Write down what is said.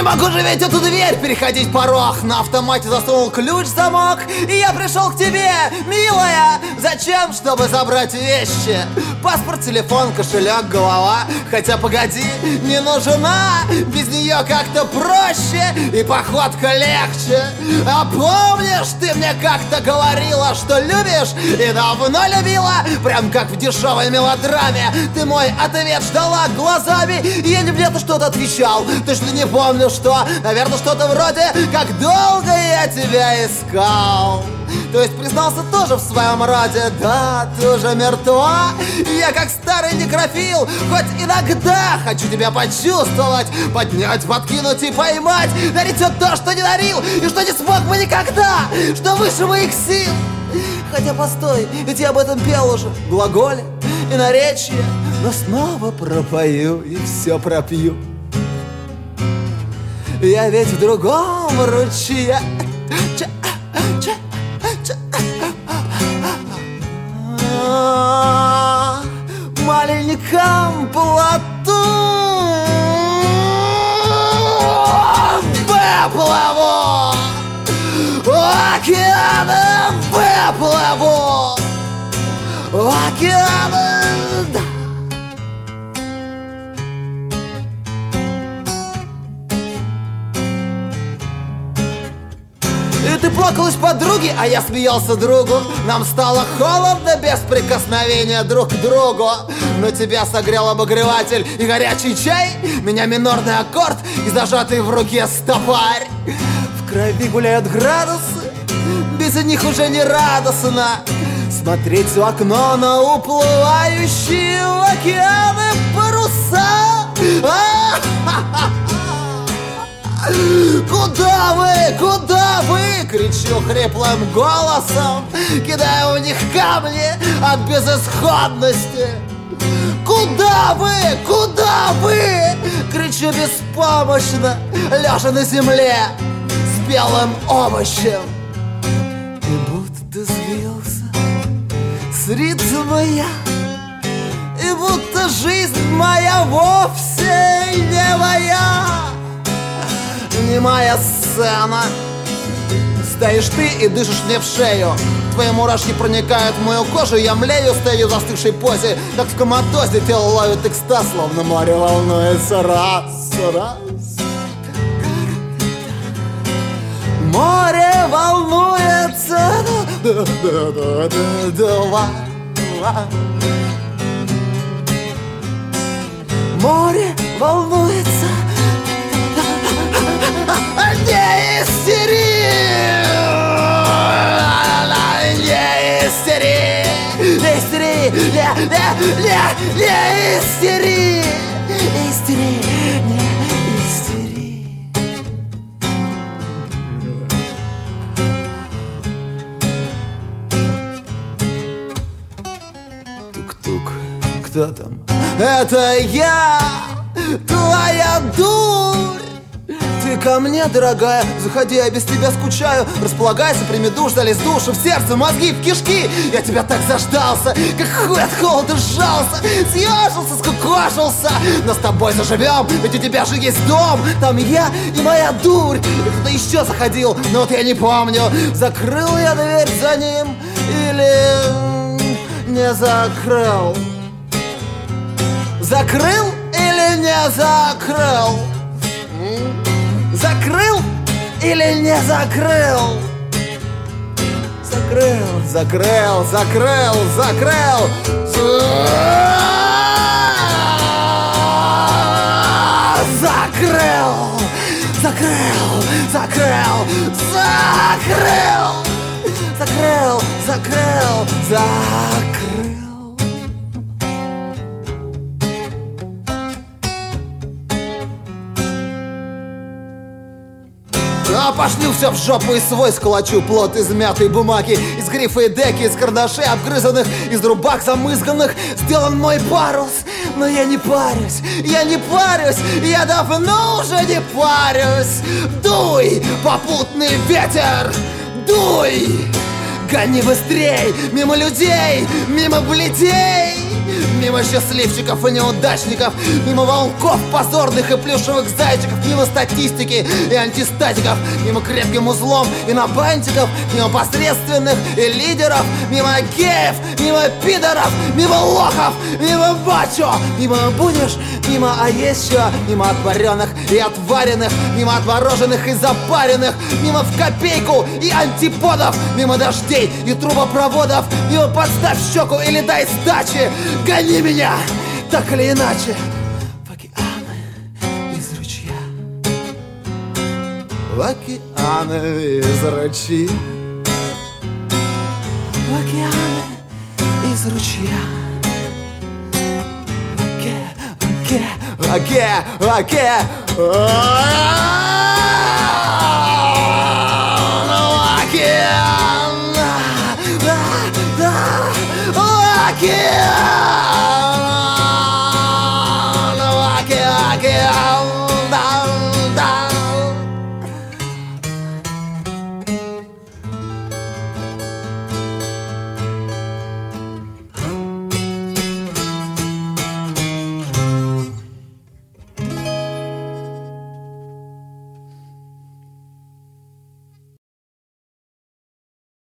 могу же ведь эту дверь переходить порог. На автомате засунул ключ в замок, и я пришел к тебе, милая. Зачем? Чтобы забрать вещи. Паспорт, телефон, кошелек, голова. Хотя погоди, не нужна. Без нее как-то проще и походка легче. А помнишь, ты мне как-то говорила, что любишь и давно любила, прям как в дешевой мелодраме. Ты мой ответ ждала глазами, и я не мне-то что-то отвечал. Точно не помню что, наверное, что-то вроде «Как долго я тебя искал». То есть признался тоже в своем роде. Да, ты уже мертва. Я как старый некрофил, хоть иногда хочу тебя почувствовать, поднять, подкинуть и поймать, дарить все то, что не дарил и что не смог бы никогда, что выше моих сил. Хотя постой, ведь я об этом пел уже, глаголе и наречие, но снова пропою и все пропью. Я ведь в другом ручье маленьком плоту выплыву, океаном выплыву, океаном. И ты плакалась подруге, а я смеялся другу. Нам стало холодно без прикосновения друг к другу. Но тебя согрел обогреватель и горячий чай, меня минорный аккорд и зажатый в руке стопарь. В крови гуляют градусы, без них уже не радостно смотреть в окно на уплывающие в океаны паруса. Куда вы, куда вы? Кричу хриплым голосом, кидая в них камни от безысходности. Куда вы, куда вы? Кричу беспомощно, лежа на земле с белым овощем. И будто сбился с ритма я, и будто жизнь моя вовсе не моя. Немая сцена. Стоишь ты и дышишь мне в шею. Твои мурашки проникают в мою кожу. Я млею, стою в застывшей позе, как в коматозе. Тело ловит экстаз, словно море волнуется. Раз, раз. Море волнуется. Два. Море волнуется. Не истери, не истери, не истери, не истери, не истери, не истери. Тук-тук, кто там? Это я, твоя дурь. Ты ко мне, дорогая, заходи, я без тебя скучаю. Располагайся, прими душ, залезь в душу, в сердце, мозги, в кишки. Я тебя так заждался, как хуй от холода сжался, съежился, скукошился. Но с тобой заживем, ведь у тебя же есть дом. Там я и моя дурь. И кто-то еще заходил, но вот я не помню, закрыл я дверь за ним или не закрыл. Закрыл или не закрыл? Закрыл или не закрыл? Закрыл, закрыл, закрыл, закрыл. Закрыл, закрыл, закрыл, закрыл. Закрыл, закрыл, закрыл. А пошлю все в жопу и свой сколочу плот из мятой бумаги, из грифа и деки, из карандашей обгрызанных, из рубак замызганных сделан мой парус. Но я не парюсь, я не парюсь, я давно уже не парюсь. Дуй, попутный ветер, дуй, гони быстрей, мимо людей, мимо бледей. Мимо счастливчиков и неудачников, мимо волков позорных и плюшевых зайчиков, мимо статистики и антистатиков, мимо крепким узлом и набантиков, мимо посредственных и лидеров, мимо геев, мимо пидоров, мимо лохов, мимо бачо, мимо будешь, мимо а еще, мимо отваренных и отваренных, мимо отмороженных и запаренных, мимо в копейку и антиподов, мимо дождей и трубопроводов, мимо подставь щеку или дай сдачи. Гони меня, так или иначе, в океаны из ручья, в океаны из ручья, в океаны из ручья, в океаны. Yeah!